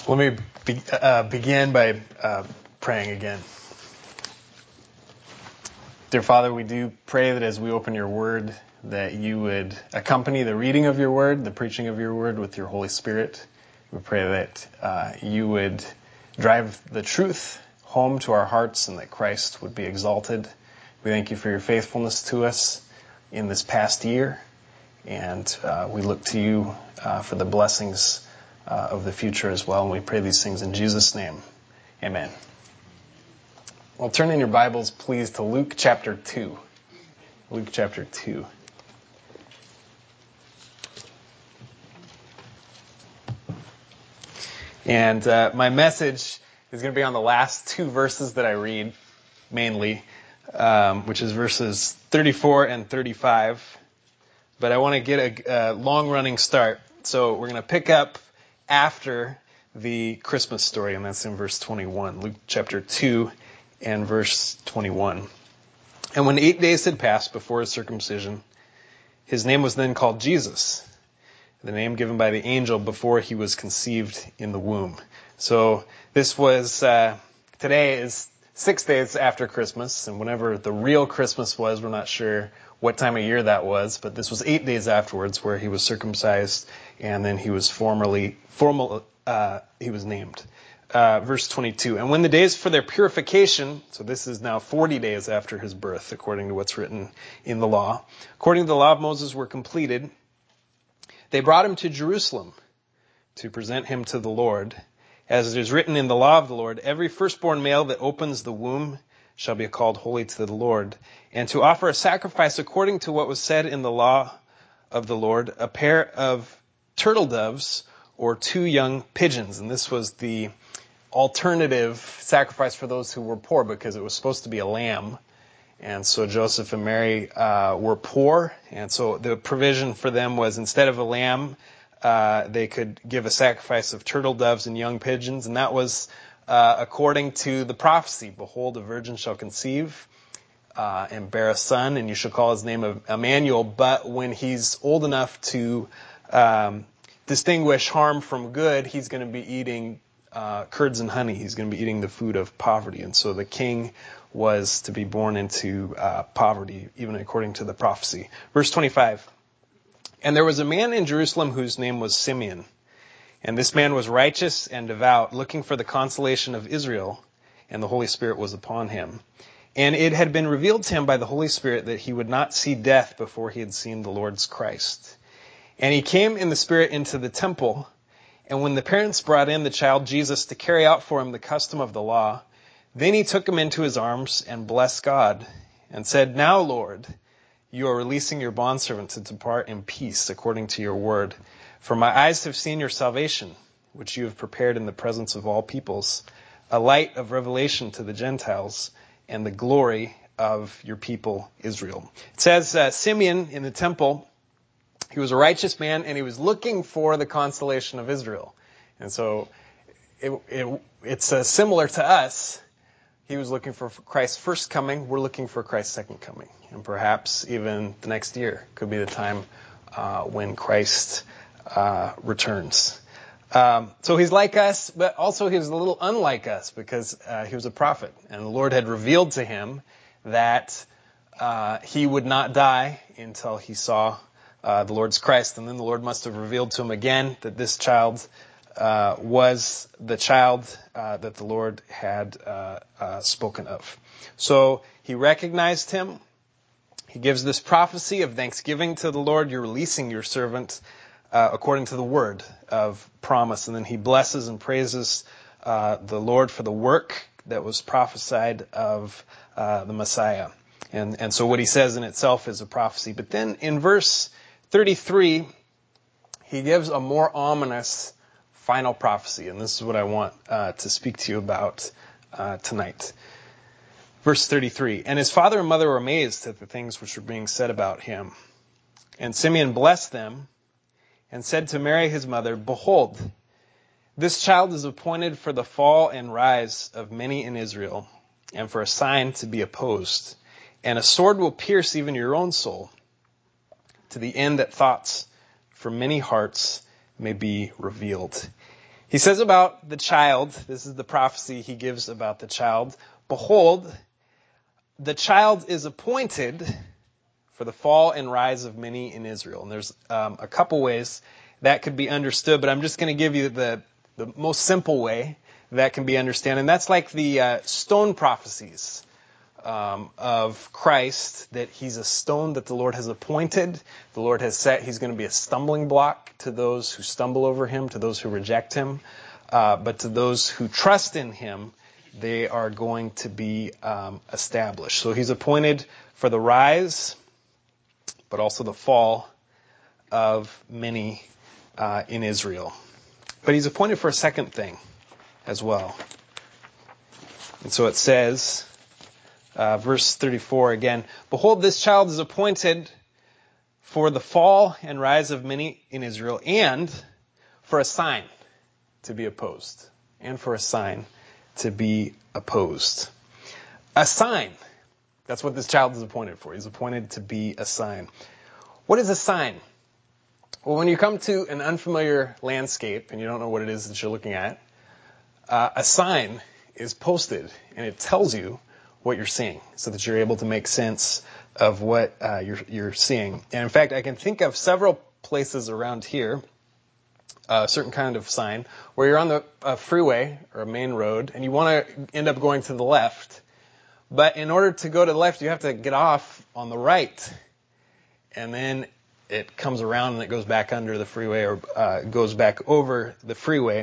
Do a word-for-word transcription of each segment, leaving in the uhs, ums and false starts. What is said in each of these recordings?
Let me be, uh, begin by uh, praying again. Dear Father, we do pray that as we open your word, that you would accompany the reading of your word, the preaching of your word with your Holy Spirit. We pray that uh, you would drive the truth home to our hearts and that Christ would be exalted. We thank you for your faithfulness to us in this past year, and uh, we look to you uh, for the blessings uh, of the future as well, and we pray these things in Jesus' name. Amen. Well, turn in your Bibles, please, to Luke chapter two. Luke chapter two. And uh, my message is going to be on the last two verses that I read, mainly, um, which is verses thirty-four and thirty-five. But I want to get a, a long-running start. So we're going to pick up after the Christmas story, and that's in verse twenty-one. Luke chapter two and verse twenty-one. And when eight days had passed before his circumcision, his name was then called Jesus, the name given by the angel before he was conceived in the womb. So this was, uh, today is six days after Christmas, and whenever the real Christmas was, we're not sure what time of year that was, but this was eight days afterwards where he was circumcised, and then he was formally, formal, uh, he was named. Uh, verse twenty-two, and when the days for their purification, so this is now forty days after his birth, according to what's written in the law, according to the law of Moses were completed, they brought him to Jerusalem to present him to the Lord. As it is written in the law of the Lord, every firstborn male that opens the womb shall be called holy to the Lord. And to offer a sacrifice according to what was said in the law of the Lord, a pair of turtle doves or two young pigeons. And this was the alternative sacrifice for those who were poor, because it was supposed to be a lamb. And so Joseph and Mary uh, were poor, and so the provision for them was instead of a lamb, uh, they could give a sacrifice of turtle doves and young pigeons, and that was uh, according to the prophecy. Behold, a virgin shall conceive uh, and bear a son, and you shall call his name Emmanuel. But when he's old enough to um, distinguish harm from good, he's going to be eating uh, curds and honey. He's going to be eating the food of poverty, and so the king was to be born into uh, poverty, even according to the prophecy. Verse twenty-five, and there was a man in Jerusalem whose name was Simeon, and this man was righteous and devout, looking for the consolation of Israel, and the Holy Spirit was upon him. And it had been revealed to him by the Holy Spirit that he would not see death before he had seen the Lord's Christ. And he came in the Spirit into the temple, and when the parents brought in the child Jesus to carry out for him the custom of the law, then he took him into his arms and blessed God and said, Now, Lord, you are releasing your bondservant to depart in peace according to your word. For my eyes have seen your salvation, which you have prepared in the presence of all peoples, a light of revelation to the Gentiles and the glory of your people Israel. It says uh, Simeon in the temple, he was a righteous man and he was looking for the consolation of Israel. And so it, it, it's uh, similar to us. He was looking for Christ's first coming. We're looking for Christ's second coming. And perhaps even the next year could be the time uh, when Christ uh, returns. Um, so he's like us, but also he was a little unlike us because uh, he was a prophet. And the Lord had revealed to him that uh, he would not die until he saw uh, the Lord's Christ. And then the Lord must have revealed to him again that this child Uh, was the child uh, that the Lord had uh, uh, spoken of. So he recognized him. He gives this prophecy of thanksgiving to the Lord. You're releasing your servant uh, according to the word of promise. And then he blesses and praises uh, the Lord for the work that was prophesied of uh, the Messiah. And, and so what he says in itself is a prophecy. But then in verse thirty-three, he gives a more ominous final prophecy, and this is what I want uh, to speak to you about uh, tonight. Verse thirty-three, and his father and mother were amazed at the things which were being said about him. And Simeon blessed them and said to Mary his mother, Behold, this child is appointed for the fall and rise of many in Israel, and for a sign to be opposed. And a sword will pierce even your own soul, to the end that thoughts from many hearts may be revealed. He says about the child, this is the prophecy he gives about the child, behold, the child is appointed for the fall and rise of many in Israel. And there's um, a couple ways that could be understood, but I'm just going to give you the, the most simple way that can be understood. And that's like the uh, stone prophecies um, of Christ, that he's a stone that the Lord has appointed. The Lord has set he's going to be a stumbling block to those who stumble over him, to those who reject him. Uh, but to those who trust in him, they are going to be um, established. So he's appointed for the rise, but also the fall of many uh, in Israel. But he's appointed for a second thing as well. And so it says, uh, verse thirty-four again, behold, this child is appointed for the fall and rise of many in Israel, and for a sign to be opposed. And for a sign to be opposed. A sign. That's what this child is appointed for. He's appointed to be a sign. What is a sign? Well, when you come to an unfamiliar landscape and you don't know what it is that you're looking at, uh, a sign is posted and it tells you what you're seeing so that you're able to make sense of what uh, you're, you're seeing. And in fact, I can think of several places around here, a certain kind of sign, where you're on the uh, freeway or a main road and you want to end up going to the left. But in order to go to the left, you have to get off on the right. And then it comes around and it goes back under the freeway or uh, goes back over the freeway.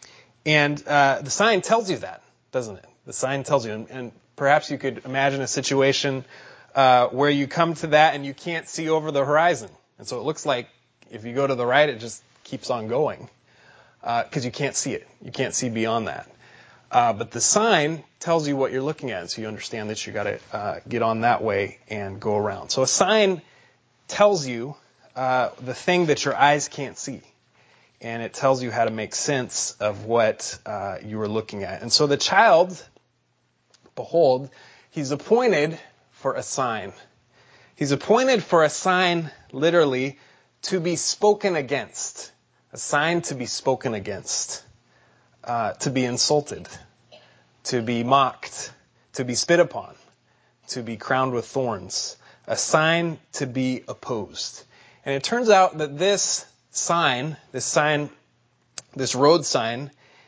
And uh, the sign tells you that, doesn't it? The sign tells you. And, and perhaps you could imagine a situation uh, where you come to that and you can't see over the horizon. And so it looks like if you go to the right, it just keeps on going because uh, you can't see it. You can't see beyond that. Uh, but the sign tells you what you're looking at, so you understand that you got to uh, get on that way and go around. So a sign tells you uh, the thing that your eyes can't see, and it tells you how to make sense of what uh, you are looking at. And so the child, behold, he's appointed for a sign. He's appointed for a sign, literally, to be spoken against. A sign to be spoken against. Uh, to be insulted, to be mocked, to be spit upon, to be crowned with thorns, a sign to be opposed. And it turns out that this sign, this sign, this road sign,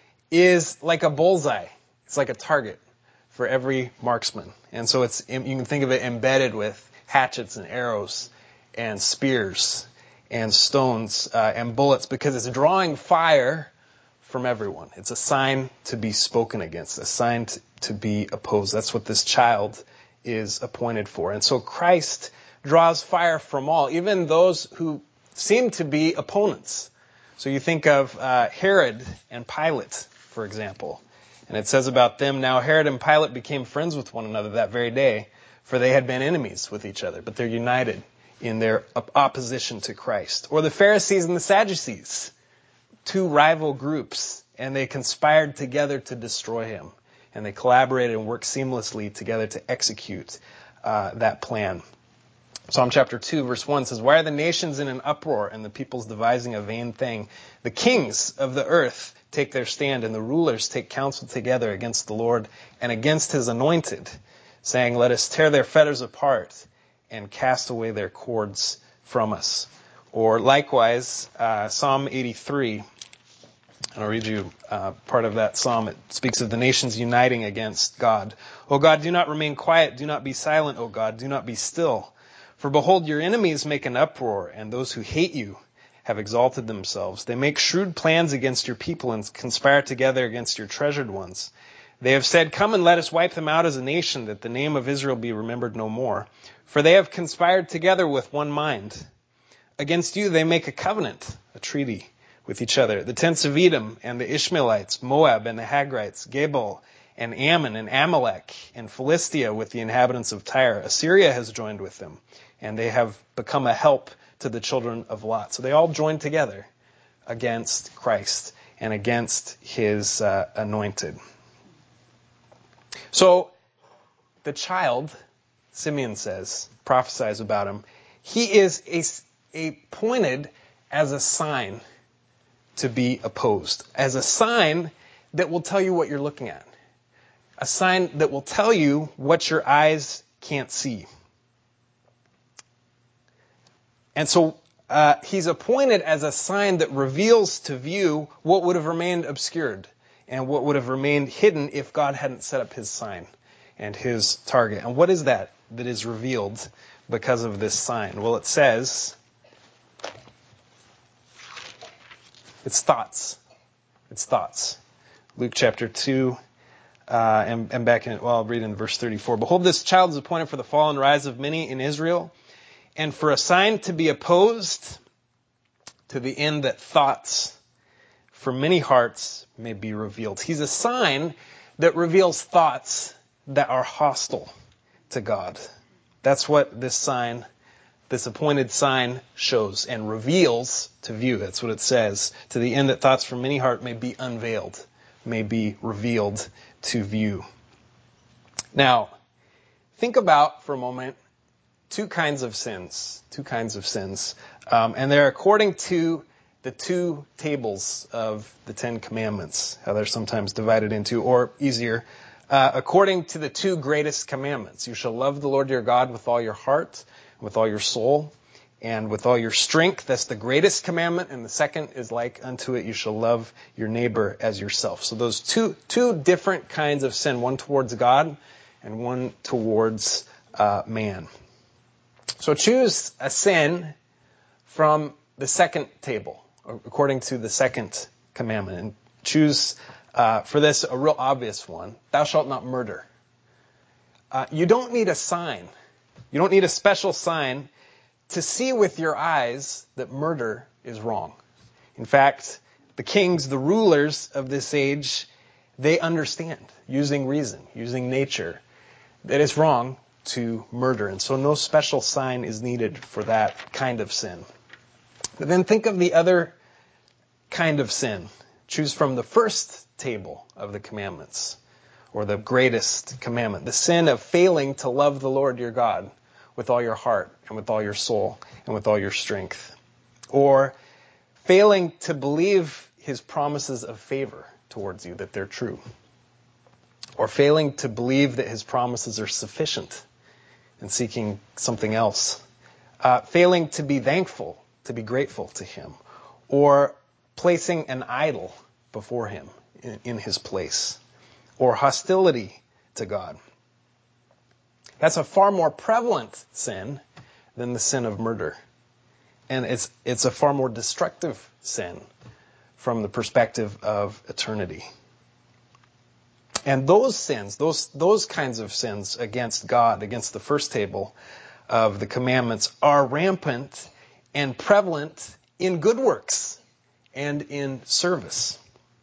is like a bullseye. It's like a target for every marksman. And so it's, you can think of it embedded with hatchets and arrows and spears and stones uh, and bullets, because it's drawing fire from everyone. It's a sign to be spoken against, a sign to, to be opposed. That's what this child is appointed for. And so Christ draws fire from all, even those who seem to be opponents. So you think of uh, Herod and Pilate, for example. And it says about them, now Herod and Pilate became friends with one another that very day, for they had been enemies with each other, but they're united in their opposition to Christ. Or the Pharisees and the Sadducees, two rival groups, and they conspired together to destroy him. And they collaborated and worked seamlessly together to execute uh, that plan. Psalm chapter two, verse one says, why are the nations in an uproar and the peoples devising a vain thing? The kings of the earth take their stand, and the rulers take counsel together against the Lord and against his anointed, saying, let us tear their fetters apart and cast away their cords from us. Or likewise, uh, Psalm eighty-three, and I'll read you uh, part of that psalm. It speaks of the nations uniting against God. O God, do not remain quiet. Do not be silent, O God. Do not be still. For behold, your enemies make an uproar, and those who hate you have exalted themselves. They make shrewd plans against your people and conspire together against your treasured ones. They have said, come and let us wipe them out as a nation, that the name of Israel be remembered no more. For they have conspired together with one mind. Against you they make a covenant, a treaty with each other. The tents of Edom and the Ishmaelites, Moab and the Hagrites, Gebal and Ammon and Amalek and Philistia with the inhabitants of Tyre. Assyria has joined with them, and they have become a help to the children of Lot. So they all joined together against Christ and against his uh, anointed. So the child, Simeon says, prophesies about him, he is a, a pointed as a sign to be opposed, as a sign that will tell you what you're looking at, a sign that will tell you what your eyes can't see. And so uh, he's appointed as a sign that reveals to view what would have remained obscured and what would have remained hidden if God hadn't set up his sign and his target. And what is that that is revealed because of this sign? Well, it says it's thoughts. It's thoughts. Luke chapter two, uh, and, and back in, well, I'll read in verse thirty-four. Behold, this child is appointed for the fall and rise of many in Israel, and for a sign to be opposed, to the end that thoughts from many hearts may be revealed. He's a sign that reveals thoughts that are hostile to God. That's what this sign, this appointed sign shows and reveals to view. That's what it says. To the end that thoughts from many hearts may be unveiled, may be revealed to view. Now, think about for a moment two kinds of sins. Two kinds of sins. Um, and they're according to the two tables of the Ten Commandments, how they're sometimes divided into, or easier, uh, according to the two greatest commandments. You shall love the Lord your God with all your heart, with all your soul, and with all your strength. That's the greatest commandment. And the second is like unto it, you shall love your neighbor as yourself. So those two, two different kinds of sin, one towards God and one towards uh, man. So choose a sin from the second table, according to the second commandment. And choose, uh, for this, a real obvious one. Thou shalt not murder. Uh, you don't need a sign. You don't need a special sign to see with your eyes that murder is wrong. In fact, the kings, the rulers of this age, they understand, using reason, using nature, that it's wrong to murder. And so no special sign is needed for that kind of sin. But then think of the other kind of sin. Choose from the first table of the commandments, or the greatest commandment, the sin of failing to love the Lord your God with all your heart and with all your soul and with all your strength. Or failing to believe his promises of favor towards you, that they're true. Or failing to believe that his promises are sufficient and seeking something else. Uh, failing to be thankful, to be grateful to him. Or placing an idol before him in, in his place. Or hostility to God. That's a far more prevalent sin than the sin of murder. And it's it's a far more destructive sin from the perspective of eternity. And those sins, those those kinds of sins against God, against the first table of the commandments, are rampant and prevalent in good works and in service.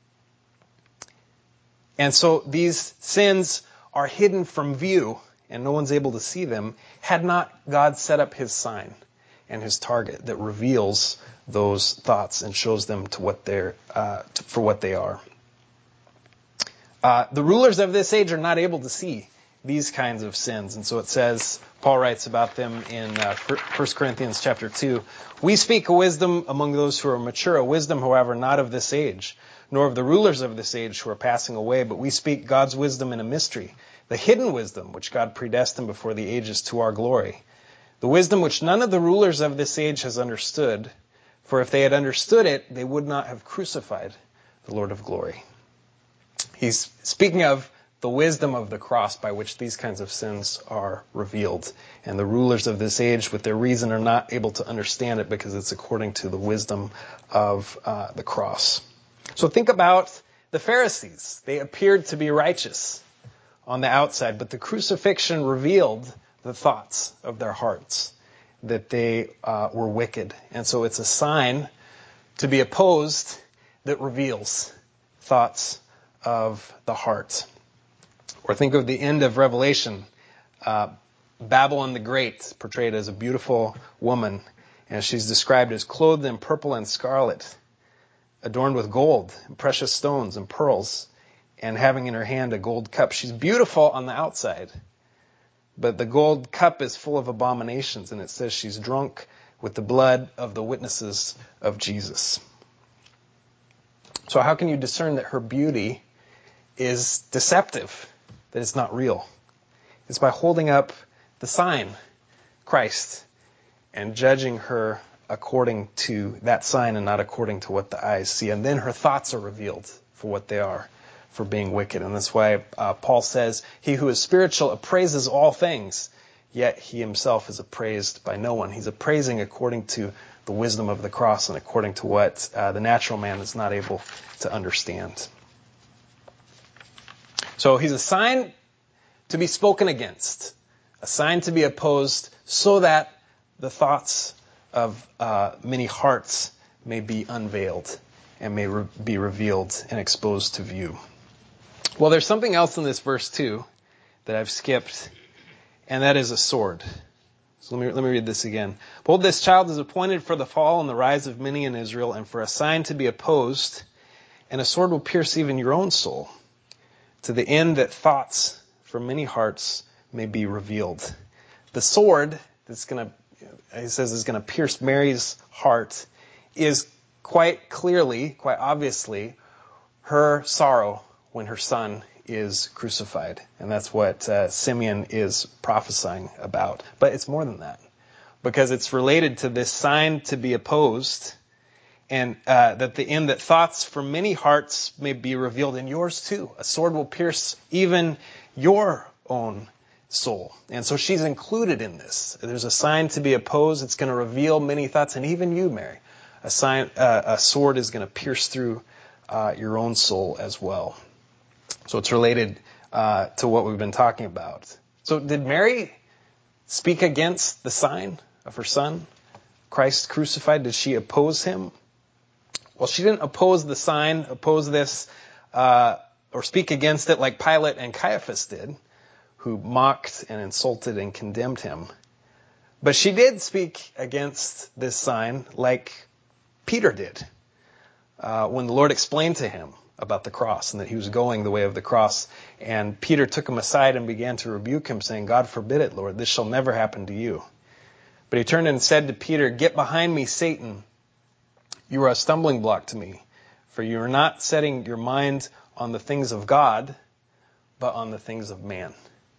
And so these sins are hidden from view, and no one's able to see them, had not God set up his sign and his target that reveals those thoughts and shows them to what they're uh, to, for what they are. Uh, the rulers of this age are not able to see these kinds of sins, and so it says, Paul writes about them in uh, First Corinthians chapter two. We speak a wisdom among those who are mature, a wisdom, however, not of this age, nor of the rulers of this age who are passing away, but we speak God's wisdom in a mystery, the hidden wisdom which God predestined before the ages to our glory. The wisdom which none of the rulers of this age has understood, for if they had understood it, they would not have crucified the Lord of glory. He's speaking of the wisdom of the cross by which these kinds of sins are revealed. And the rulers of this age, with their reason, are not able to understand it because it's according to the wisdom of uh, the cross. So think about the Pharisees. They appeared to be righteous on the outside, but the crucifixion revealed the thoughts of their hearts, that they uh, were wicked. And so it's a sign to be opposed that reveals thoughts of the heart. Or think of the end of Revelation. Uh, Babylon the Great, portrayed as a beautiful woman, and she's described as clothed in purple and scarlet, adorned with gold, and precious stones, and pearls, and having in her hand a gold cup. She's beautiful on the outside, but the gold cup is full of abominations, and it says she's drunk with the blood of the witnesses of Jesus. So how can you discern that her beauty is deceptive, that it's not real? It's by holding up the sign, Christ, and judging her according to that sign and not according to what the eyes see. And then her thoughts are revealed for what they are, for being wicked. And that's why uh, Paul says, he who is spiritual appraises all things, yet he himself is appraised by no one. He's appraising according to the wisdom of the cross and according to what uh, the natural man is not able to understand. So he's a sign to be spoken against, a sign to be opposed, so that the thoughts of uh, many hearts may be unveiled and may re- be revealed and exposed to view. Well, there's something else in this verse too that I've skipped, and that is a sword. So let me let me read this again. Behold, this child is appointed for the fall and the rise of many in Israel, and for a sign to be opposed, and a sword will pierce even your own soul, to the end that thoughts from many hearts may be revealed. The sword that's going to he says is going to pierce Mary's heart is quite clearly, quite obviously, her sorrow when her son is crucified. And that's what uh, Simeon is prophesying about. But it's more than that, because it's related to this sign to be opposed, and uh, that the end that thoughts from many hearts may be revealed in yours too. A sword will pierce even your own soul. And so she's included in this. There's a sign to be opposed. It's going to reveal many thoughts. And even you, Mary, a sign, uh, a sword is going to pierce through uh, your own soul as well. So it's related uh, to what we've been talking about. So did Mary speak against the sign of her son, Christ crucified? Did she oppose him? Well, she didn't oppose the sign, oppose this, uh, or speak against it like Pilate and Caiaphas did, who mocked and insulted and condemned him. But she did speak against this sign like Peter did uh, when the Lord explained to him about the cross and that he was going the way of the cross. And Peter took him aside and began to rebuke him, saying, God forbid it, Lord, this shall never happen to you. But he turned and said to Peter, Get behind me, Satan. You are a stumbling block to me, for you are not setting your mind on the things of God, but on the things of man.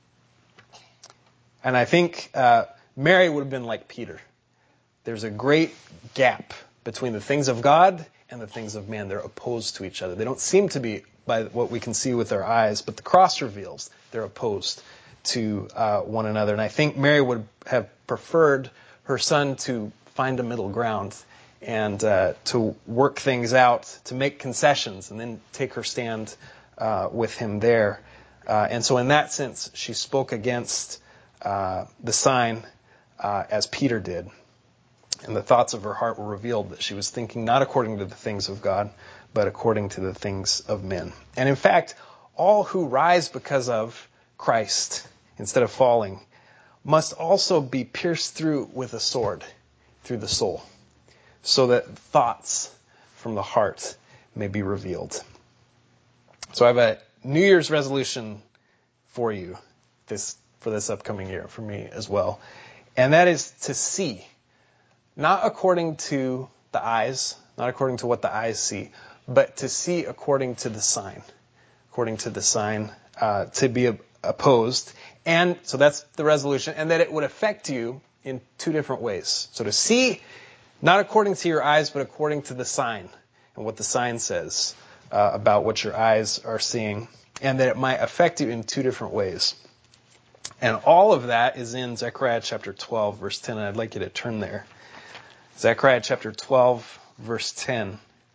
And I think uh, Mary would have been like Peter. There's a great gap between the things of God and the things of man. They're opposed to each other. They don't seem to be by what we can see with our eyes, but the cross reveals they're opposed to uh, one another. And I think Mary would have preferred her son to find a middle ground and uh, to work things out, to make concessions, and then take her stand uh, with him there. Uh, and so in that sense, she spoke against Uh, the sign uh, as Peter did. And the thoughts of her heart were revealed that she was thinking not according to the things of God, but according to the things of men. And in fact, all who rise because of Christ, instead of falling, must also be pierced through with a sword, through the soul, so that thoughts from the heart may be revealed. So I have a New Year's resolution for you this for this upcoming year, for me as well. And that is to see, not according to the eyes, not according to what the eyes see, but to see according to the sign, according to the sign, uh, to be opposed. And so that's the resolution, and that it would affect you in two different ways. So to see, not according to your eyes, but according to the sign, and what the sign says uh, about what your eyes are seeing, and that it might affect you in two different ways. And all of that is in Zechariah chapter twelve, verse ten, and I'd like you to turn there. Zechariah chapter twelve, verse ten.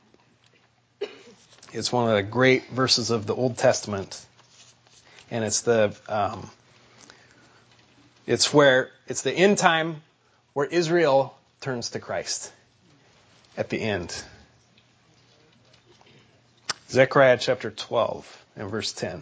It's one of the great verses of the Old Testament, and it's the um, it's where it's the end time where Israel turns to Christ at the end. Zechariah chapter twelve and verse ten.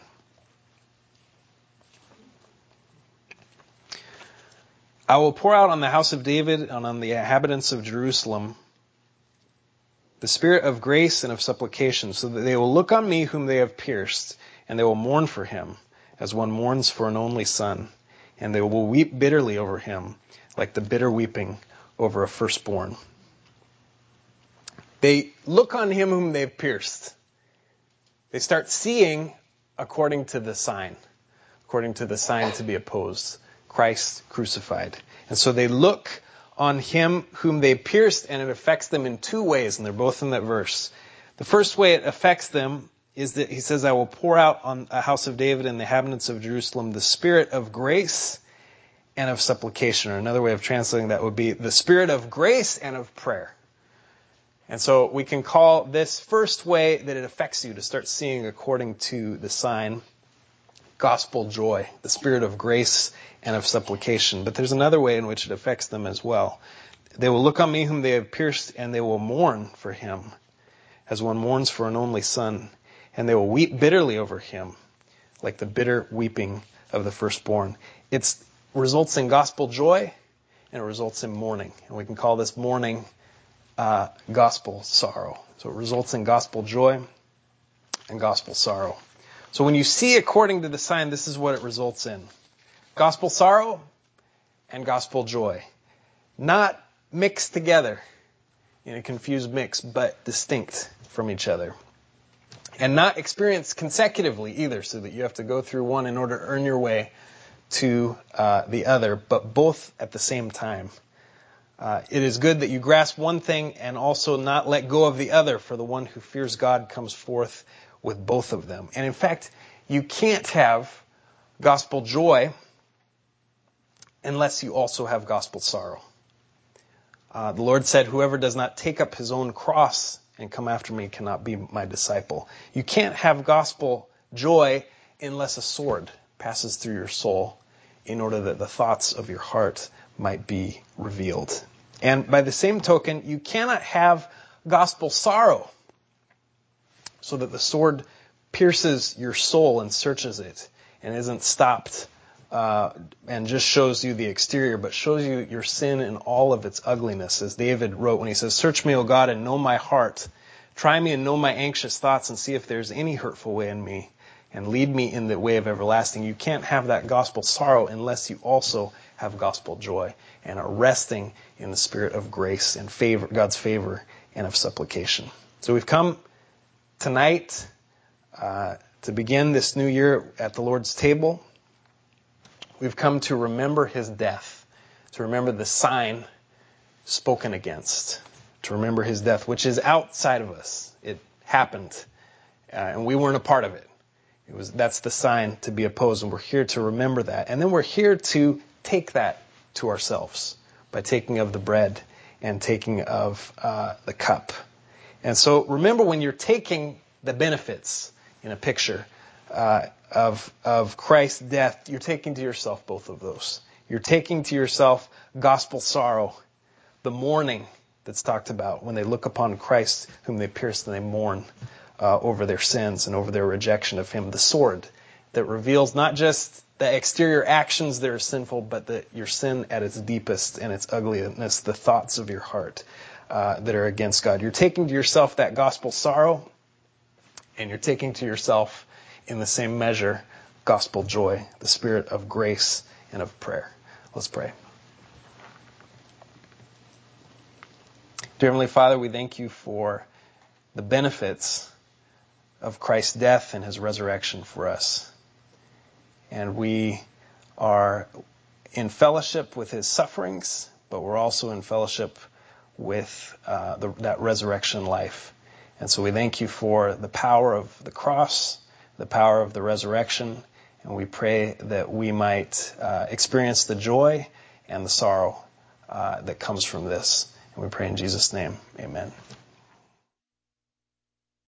I will pour out on the house of David and on the inhabitants of Jerusalem the spirit of grace and of supplication, so that they will look on me whom they have pierced, and they will mourn for him, as one mourns for an only son, and they will weep bitterly over him, like the bitter weeping over a firstborn. They look on him whom they have pierced. they start seeing according to the sign, according to the sign to be opposed, Christ crucified. And so they look on him whom they pierced, and it affects them in two ways, and they're both in that verse. The first way it affects them is that he says, I will pour out on a house of David and the inhabitants of Jerusalem the spirit of grace and of supplication. Or another way of translating that would be the spirit of grace and of prayer. And so we can call this first way that it affects you to start seeing according to the sign, gospel joy, the spirit of grace and of supplication. But there's another way in which it affects them as well. They will look on me whom they have pierced, and they will mourn for him as one mourns for an only son. And they will weep bitterly over him, like the bitter weeping of the firstborn. It results in gospel joy, and it results in mourning. And we can call this mourning uh, gospel sorrow. So it results in gospel joy and gospel sorrow. So when you see according to the sign, this is what it results in. Gospel sorrow and gospel joy. Not mixed together in a confused mix, but distinct from each other. And not experienced consecutively either, so that you have to go through one in order to earn your way to uh, the other, but both at the same time. Uh, it is good that you grasp one thing and also not let go of the other, for the one who fears God comes forth with both of them. And in fact, you can't have gospel joy unless you also have gospel sorrow. Uh, the Lord said, whoever does not take up his own cross and come after me cannot be my disciple. You can't have gospel joy unless a sword passes through your soul in order that the thoughts of your heart might be revealed. And by the same token, you cannot have gospel sorrow so that the sword pierces your soul and searches it and isn't stopped uh, and just shows you the exterior, but shows you your sin in all of its ugliness. As David wrote when he says, search me, O God, and know my heart. Try me and know my anxious thoughts and see if there's any hurtful way in me, and lead me in the way of everlasting. You can't have that gospel sorrow unless you also have gospel joy and are resting in the spirit of grace and favor, God's favor and of supplication. So we've come tonight uh, to begin this new year at the Lord's table. We've come to remember his death, to remember the sign spoken against, to remember his death, which is outside of us. It happened, uh, and we weren't a part of it. It was that's the sign to be opposed, and we're here to remember that. And then we're here to take that to ourselves by taking of the bread and taking of uh, the cup. And so remember, when you're taking the benefits in a picture uh, of of Christ's death, you're taking to yourself both of those. You're taking to yourself gospel sorrow, the mourning that's talked about when they look upon Christ whom they pierced and they mourn uh, over their sins and over their rejection of him. The sword that reveals not just the exterior actions that are sinful, but the, your sin at its deepest and its ugliness, the thoughts of your heart uh, that are against God. You're taking to yourself that gospel sorrow, and you're taking to yourself, in the same measure, gospel joy, the spirit of grace and of prayer. Let's pray. Dear Heavenly Father, we thank you for the benefits of Christ's death and his resurrection for us. And we are in fellowship with his sufferings, but we're also in fellowship with uh, the, that resurrection life. And so we thank you for the power of the cross, the power of the resurrection, and we pray that we might uh, experience the joy and the sorrow uh, that comes from this. And we pray in Jesus' name, amen.